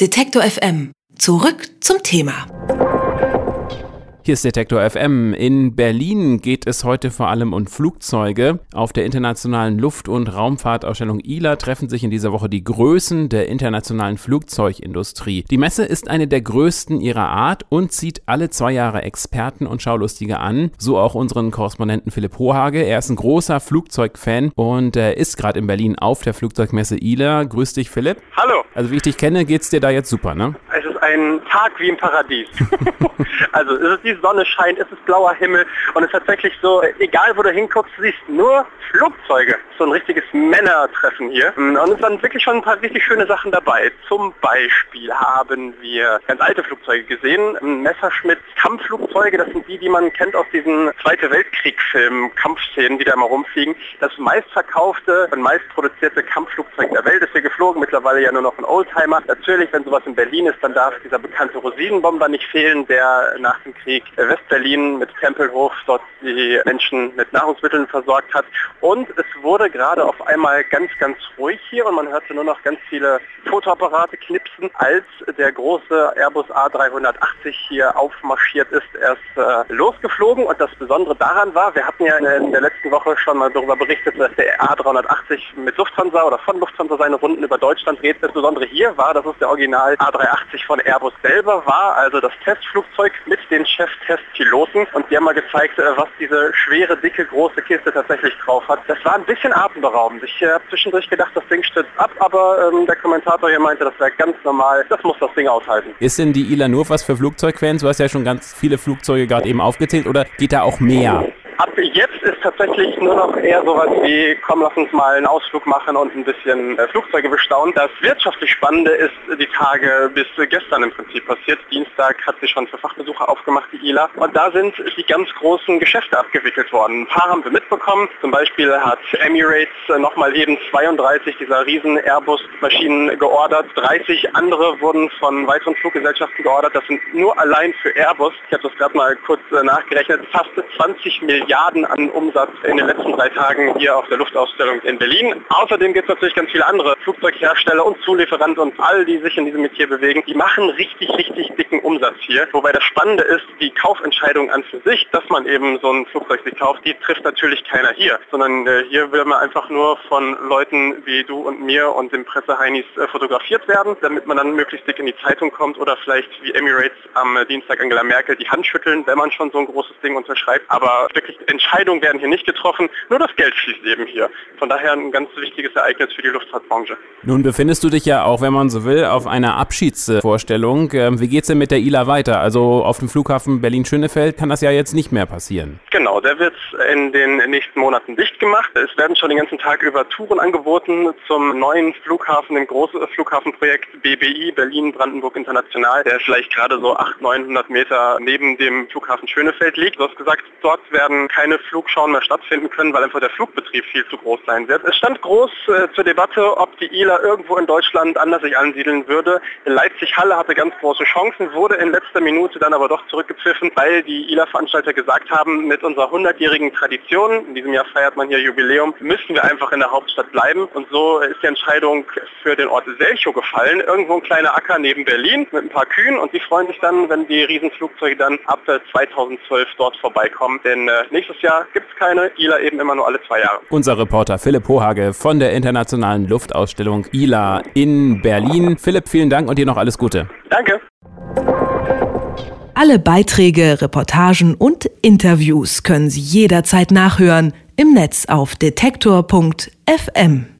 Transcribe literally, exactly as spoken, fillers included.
Detektor F M. Zurück zum Thema. Hier ist Detektor F M. In Berlin geht es heute vor allem um Flugzeuge. Auf der internationalen Luft- und Raumfahrtausstellung I L A treffen sich in dieser Woche die Größen der internationalen Flugzeugindustrie. Die Messe ist eine der größten ihrer Art und zieht alle zwei Jahre Experten und Schaulustige an. So auch unseren Korrespondenten Philipp Hohage. Er ist ein großer Flugzeugfan und er ist gerade in Berlin auf der Flugzeugmesse I L A. Grüß dich, Philipp. Hallo. Also wie ich dich kenne, geht's dir da jetzt super, ne? Es ist ein Tag wie im Paradies. Also es ist die Sonne scheint, es ist blauer Himmel und es ist tatsächlich so, egal wo du hinguckst, du siehst nur Flugzeuge. So ein richtiges Männertreffen hier. Und es sind wirklich schon ein paar richtig schöne Sachen dabei. Zum Beispiel haben wir ganz alte Flugzeuge gesehen. Messerschmitt Kampfflugzeuge, das sind die, die man kennt aus diesen Zweite Weltkrieg-Filmen, Kampfszenen, die da immer rumfliegen. Das meistverkaufte und meistproduzierte Kampfflugzeug der Welt ist hier geflogen. Mittlerweile ja nur noch ein Oldtimer. Natürlich, wenn sowas in Berlin ist, dann darf dieser bekannte Rosinenbomber nicht fehlen, der nach dem Krieg Westberlin mit Tempelhof dort die Menschen mit Nahrungsmitteln versorgt hat. Und es wurde gerade auf einmal ganz, ganz ruhig hier und man hörte nur noch ganz viele Fotoapparate knipsen, als der große Airbus A dreihundertachtzig hier aufmarschiert ist. Er ist äh, losgeflogen und das Besondere daran war, wir hatten ja in der letzten Woche schon mal darüber berichtet, dass der A dreihundertachtzig mit Lufthansa oder von Lufthansa seine Runden über Deutschland dreht. Das Besondere hier war, dass es der Original A dreihundertachtzig von Airbus selber war, also das Testflugzeug mit den Cheftestpiloten, und die haben mal gezeigt, was diese schwere, dicke, große Kiste tatsächlich drauf hat. Das war ein bisschen atemberaubend. Ich habe zwischendurch gedacht, das Ding stürzt ab, aber ähm, der Kommentator hier meinte, das wäre ganz normal, das muss das Ding aushalten. Ist denn die I L A nur was für Flugzeugfans? Du hast ja schon ganz viele Flugzeuge gerade eben aufgezählt, oder geht da auch mehr? Ab jetzt ist tatsächlich nur noch eher sowas wie, komm, lass uns mal einen Ausflug machen und ein bisschen äh, Flugzeuge bestaunen. Das wirtschaftlich Spannende ist die Tage bis gestern im Prinzip passiert. Dienstag hat sie schon für Fachbesucher aufgemacht, die I L A. Und da sind die ganz großen Geschäfte abgewickelt worden. Ein paar haben wir mitbekommen. Zum Beispiel hat Emirates äh, nochmal eben zweiunddreißig dieser riesen Airbus-Maschinen geordert. dreißig andere wurden von weiteren Fluggesellschaften geordert. Das sind nur allein für Airbus, ich habe das gerade mal kurz äh, nachgerechnet, fast zwanzig Milliarden an Umsatz in den letzten drei Tagen hier auf der Luftausstellung in Berlin. Außerdem gibt es natürlich ganz viele andere Flugzeughersteller und Zulieferanten und all die sich in diesem Metier bewegen. Die machen richtig, richtig dicken Umsatz hier. Wobei das Spannende ist, die Kaufentscheidung an für sich, dass man eben so ein Flugzeug sich kauft, die trifft natürlich keiner hier. Sondern äh, hier will man einfach nur von Leuten wie du und mir und dem Presseheinis äh, fotografiert werden, damit man dann möglichst dick in die Zeitung kommt oder vielleicht wie Emirates am äh, Dienstag Angela Merkel die Hand schütteln, wenn man schon so ein großes Ding unterschreibt. Aber wirklich Entscheidungen werden hier nicht getroffen, nur das Geld fließt eben hier. Von daher ein ganz wichtiges Ereignis für die Luftfahrtbranche. Nun befindest du dich ja auch, wenn man so will, auf einer Abschiedsvorstellung. Wie geht's denn mit der I L A weiter? Also auf dem Flughafen Berlin-Schönefeld kann das ja jetzt nicht mehr passieren. Genau, der wird in den nächsten Monaten dicht gemacht. Es werden schon den ganzen Tag über Touren angeboten zum neuen Flughafen, dem großen Flughafenprojekt B B I, Berlin-Brandenburg International, der vielleicht gerade so achthundert, neunhundert Meter neben dem Flughafen Schönefeld liegt. Du hast gesagt, dort werden keine Flugschauen mehr stattfinden können, weil einfach der Flugbetrieb viel zu groß sein wird. Es stand groß äh, zur Debatte, ob die I L A irgendwo in Deutschland anders sich ansiedeln würde. Leipzig-Halle hatte ganz große Chancen, wurde in letzter Minute dann aber doch zurückgepfiffen, weil die I L A-Veranstalter gesagt haben, mit unserer hundertjährigen Tradition, in diesem Jahr feiert man hier Jubiläum, müssen wir einfach in der Hauptstadt bleiben. Und so ist die Entscheidung für den Ort Selchow gefallen. Irgendwo ein kleiner Acker neben Berlin mit ein paar Kühen, und die freuen sich dann, wenn die Riesenflugzeuge dann ab zweitausendzwölf dort vorbeikommen. Denn äh, nächstes Jahr gibt es keine, I L A eben immer nur alle zwei Jahre. Unser Reporter Philipp Hohage von der internationalen Luftausstellung I L A in Berlin. Philipp, vielen Dank und dir noch alles Gute. Danke. Alle Beiträge, Reportagen und Interviews können Sie jederzeit nachhören im Netz auf detektor punkt f m.